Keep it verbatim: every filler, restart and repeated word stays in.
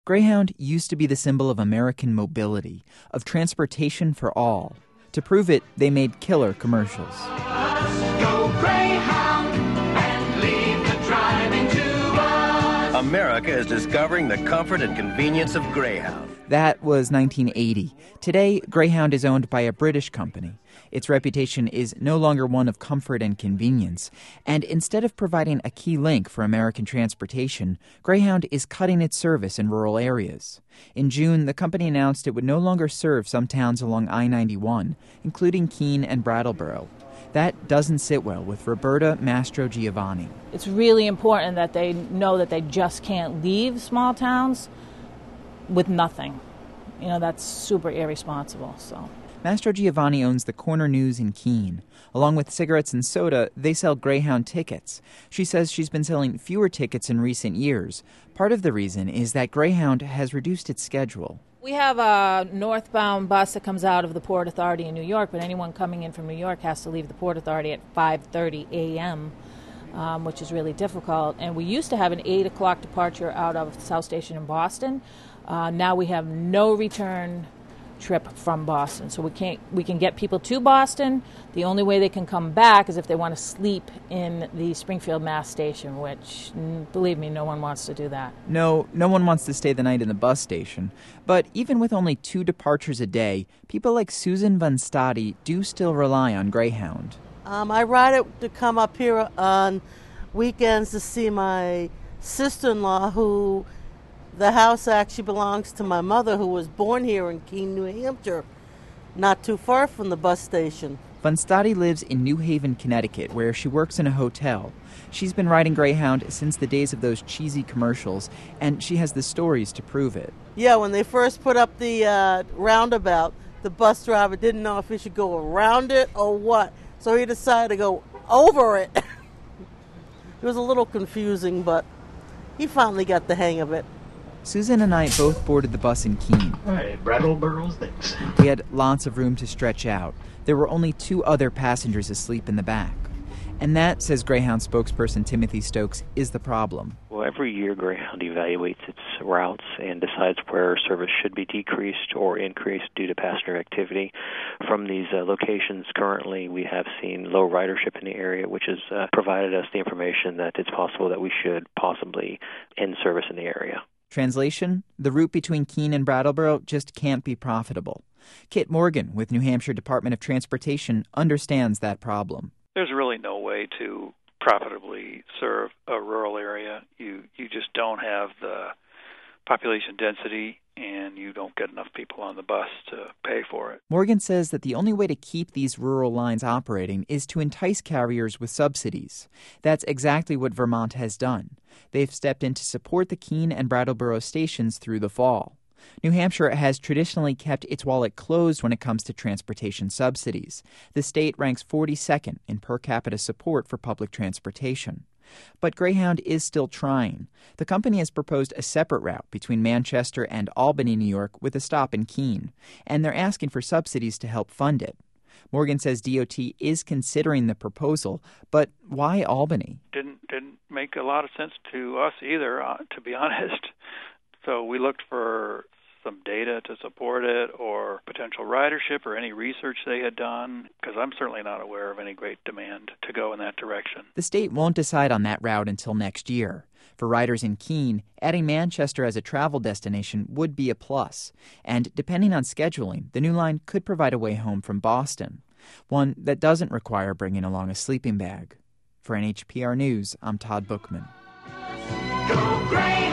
Greyhound used to be the symbol of American mobility, of transportation for all. To prove it, they made killer commercials. Go Greyhound and leave the driving to us. America is discovering the comfort and convenience of Greyhound. That was nineteen eighty. Today, Greyhound is owned by a British company. Its reputation is no longer one of comfort and convenience. And instead of providing a key link for American transportation, Greyhound is cutting its service in rural areas. In June, the company announced it would no longer serve some towns along I ninety-one, including Keene and Brattleboro. That doesn't sit well with Roberta Mastrogiovanni. It's really important that they know that they just can't leave small towns with nothing. You know, that's super irresponsible, so... Mastrogiovanni owns the Corner News in Keene. Along with cigarettes and soda, they sell Greyhound tickets. She says she's been selling fewer tickets in recent years. Part of the reason is that Greyhound has reduced its schedule. We have a northbound bus that comes out of the Port Authority in New York, but anyone coming in from New York has to leave the Port Authority at five thirty a.m., um, which is really difficult. And we used to have an eight o'clock departure out of South Station in Boston. Uh, now we have no return trip from Boston. So we can't we can get people to Boston. The only way they can come back is if they want to sleep in the Springfield Mass station, which, believe me, no one wants to do that. No, no one wants to stay the night in the bus station. But even with only two departures a day, people like Susan Van Stadi do still rely on Greyhound. Um, I ride it to come up here on weekends to see my sister-in-law, who the house actually belongs to my mother, who was born here in Keene, New Hampshire, not too far from the bus station. Van Stadi lives in New Haven, Connecticut, where she works in a hotel. She's been riding Greyhound since the days of those cheesy commercials, and she has the stories to prove it. Yeah, when they first put up the uh, roundabout, the bus driver didn't know if he should go around it or what, so he decided to go over it. It was a little confusing, but he finally got the hang of it. Susan and I both boarded the bus in Keene. All right, Brattleboro's next. We had lots of room to stretch out. There were only two other passengers asleep in the back. And that, says Greyhound spokesperson Timothy Stokes, is the problem. Well, every year Greyhound evaluates its routes and decides where service should be decreased or increased due to passenger activity. From these uh, locations currently, we have seen low ridership in the area, which has uh, provided us the information that it's possible that we should possibly end service in the area. Translation, the route between Keene and Brattleboro just can't be profitable. Kit Morgan with New Hampshire Department of Transportation understands that problem. There's really no way to profitably serve a rural area. You you just don't have the population density, and you don't get enough people on the bus to pay for it. Morgan says that the only way to keep these rural lines operating is to entice carriers with subsidies. That's exactly what Vermont has done. They've stepped in to support the Keene and Brattleboro stations through the fall. New Hampshire has traditionally kept its wallet closed when it comes to transportation subsidies. The state ranks forty-second in per capita support for public transportation. But Greyhound is still trying. The company has proposed a separate route between Manchester and Albany, New York, with a stop in Keene, and they're asking for subsidies to help fund it. Morgan says D O T is considering the proposal, but why Albany? Didn't didn't make a lot of sense to us either, uh, to be honest. So we looked for some data to support it, or potential ridership, or any research they had done, because I'm certainly not aware of any great demand to go in that direction. The state won't decide on that route until next year. For riders in Keene, adding Manchester as a travel destination would be a plus. And depending on scheduling, the new line could provide a way home from Boston, one that doesn't require bringing along a sleeping bag. For N H P R News, I'm Todd Bookman. Go Greyhound!